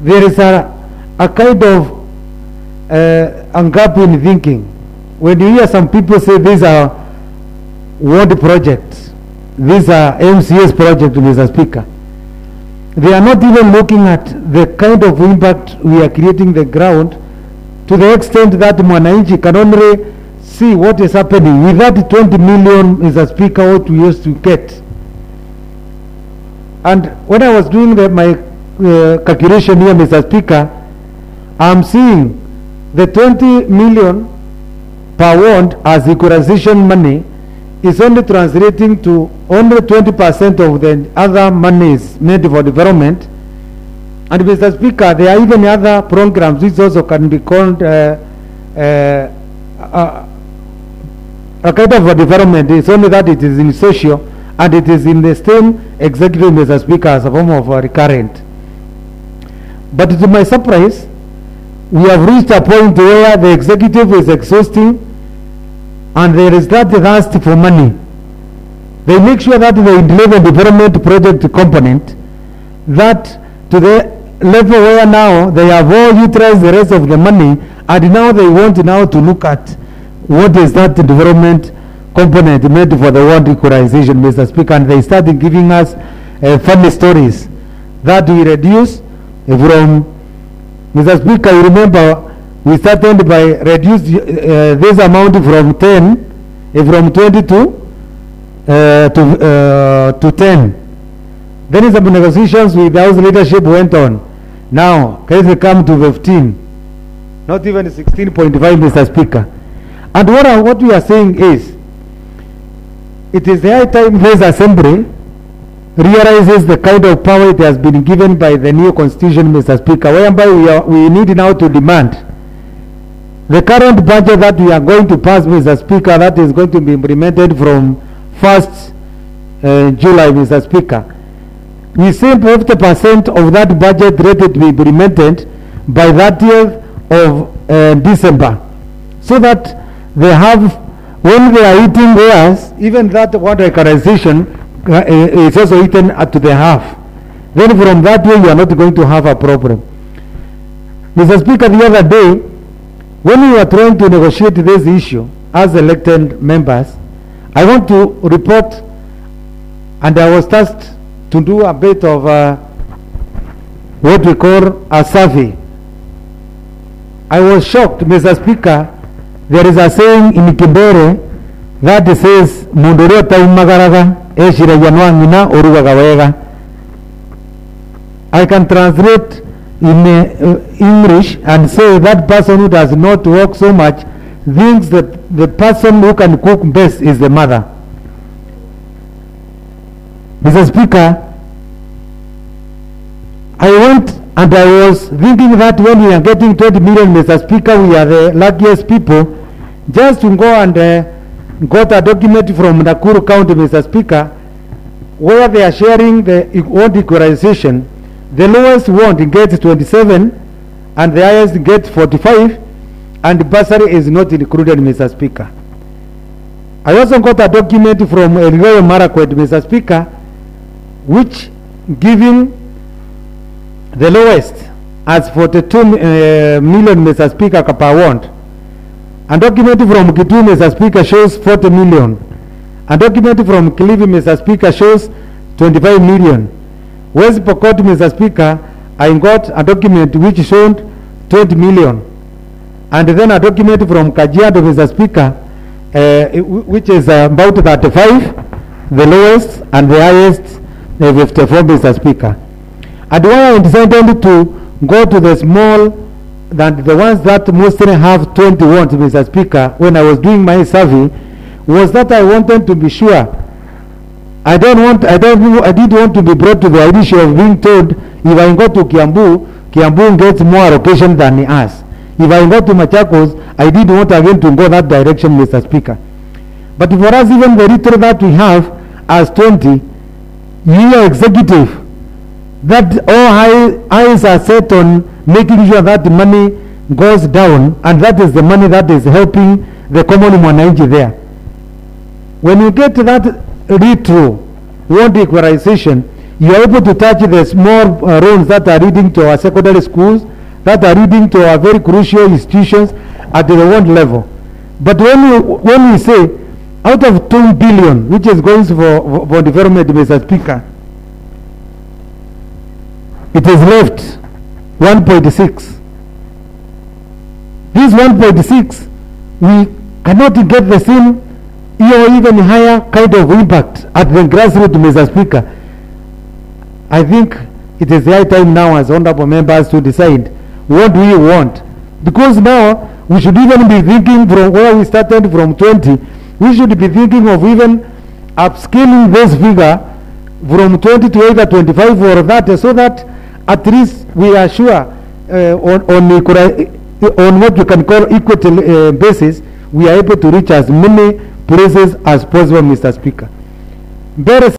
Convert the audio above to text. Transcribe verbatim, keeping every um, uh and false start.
there is a, a kind of uh, a gap in thinking. When you hear some people say these are ward projects, these are M C S projects, Mister Speaker, they are not even looking at the kind of impact we are creating the ground, to the extent that Mwananchi can only see what is happening. With that twenty million, Mister Speaker, what we used to get. And when I was doing the, my uh, calculation here, Mister Speaker, I'm seeing the twenty million per ward as equalization money is only translating to only twenty percent of the other monies made for development. And Mister Speaker, there are even other programs which also can be called uh, uh, uh, a kind of a development. It's only that it is in social and it is in the same executive, Mister Speaker, as a form of a recurrent. But to my surprise, we have reached a point where the executive is exhausting and there is that thirst for money. They make sure that they deliver development project component, that to the level where now they have all utilized the rest of the money, and now they want now to look at what is that development component made for the world equalization, Mister Speaker, and they started giving us uh, funny stories that we reduce uh, from, Mister Speaker, you remember we started by reduce uh, this amount from ten, uh, from twenty-two uh, to uh, to ten. Then some negotiations with the House leadership went on. Now, case come to fifteen, not even sixteen point five, Mister Speaker. And what, are, what we are saying is, it is the high time this assembly realizes the kind of power it has been given by the new constitution, Mister Speaker, whereby we, are, we need now to demand the current budget that we are going to pass, Mister Speaker, that is going to be implemented from first uh, July, Mister Speaker. We say fifty percent of that budget rated to be implemented by thirtieth of uh, December, so that they have, when they are eating theirs, even that water equalization uh, is also eaten up to the half. Then from that way you are not going to have a problem. Mister Speaker, the other day, when we were trying to negotiate this issue as elected members, I want to report, and I was tasked to do a bit of uh, what we call a survey. I was shocked, Mister Speaker. There is a saying in Kibere that says, "Mundure taimagaraga eshira yanwangina orugaga wega." I can translate in uh, English and say that person who does not work so much thinks that the person who can cook best is the mother. Mister Speaker, I went and I was thinking that when we are getting twenty million, Mister Speaker, we are the luckiest people. Just to go and uh, got a document from Nakuru County, Mister Speaker, where they are sharing the ward equalization. The lowest ward gets twenty-seven and the highest gets forty-five, and the bursary is not included, Mister Speaker. I also got a document from Elgeyo Marakwet, Mister Speaker, which giving the lowest as forty-two uh, million, Mister Speaker, per ward. A document from Kitui, Mister Speaker, shows forty million. A document from Kilifi, Mister Speaker, shows twenty-five million. West Pokot, Mister Speaker, I got a document which showed twenty million. And then a document from Kajiado, Mister Speaker, uh, which is uh, about thirty-five, the lowest, and the highest, uh, fifty-four, Mister Speaker. And why I decided to go to the small, than the ones that mostly have twenty wards, Mister Speaker, when I was doing my survey, was that I wanted to be sure. I don't want, I don't, I didn't want to be brought to the issue of being told, if I go to Kiambu, Kiambu gets more allocation than us. If I go to Machakos, I didn't want again to go that direction, Mister Speaker. But for us, even the little that we have as twenty, year executive, that all eyes are set on making sure that the money goes down, and that is the money that is helping the common Mwananchi there. When you get that retro ward equalization, you are able to touch the small uh, roads that are leading to our secondary schools, that are leading to our very crucial institutions at the ward level. But when we, when we say out of two billion, which is going for, for development, Mister Speaker, it is left one point six. This one point six, we cannot get the same or even higher kind of impact at the grassroots, Mister Speaker. I think it is the high time now as honorable members to decide what we want. Because now we should even be thinking from where we started from twenty, we should be thinking of even upscaling this figure from twenty to either twenty-five or thirty, so that at least we are sure uh, on, on, on what you can call equity uh, basis, we are able to reach as many places as possible, Mister Speaker. There is